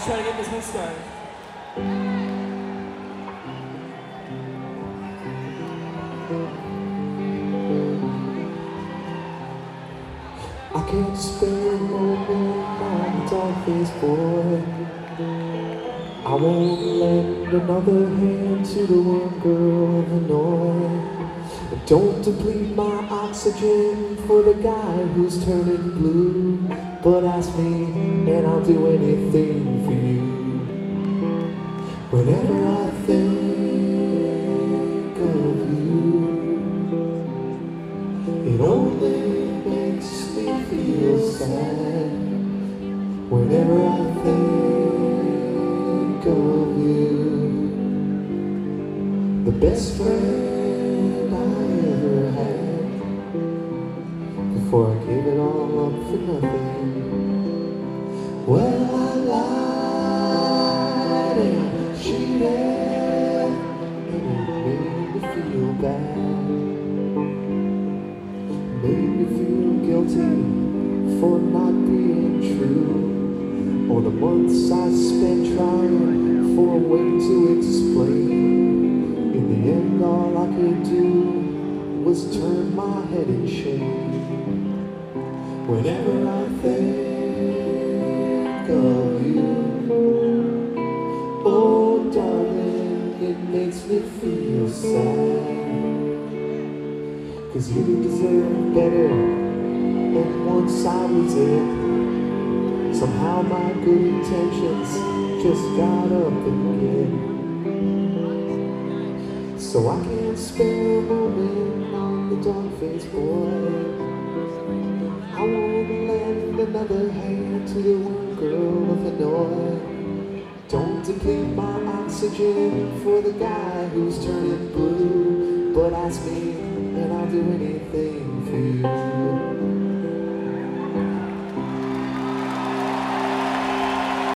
try to get this one started. I can't spare a moment on the dog-faced boy. I won't lend another hand to the one girl of Illinois. Don't deplete my oxygen for the guy who's turning blue. But ask me and I'll do anything for you. Whenever I think of you, it only makes me feel sad. Whenever I think of you, the best friend I ever had, before I gave it all up for nothing. Well, I lied and I cheated, and it made me feel bad. Made me feel guilty for not being true, or the months I spent trying for a way to explain. In the end, all I could do was turn my head in shame. Whenever I think of you, oh darling, it makes me feel sad. 'Cause you deserve better, and once I was it. Somehow my good intentions just got up again. So I can't spare a moment on the dog-faced boy. I won't lend another hand to the one girl of Illinois. Don't deplete my oxygen for the guy who's turning blue. But ask me and I'll do anything for you.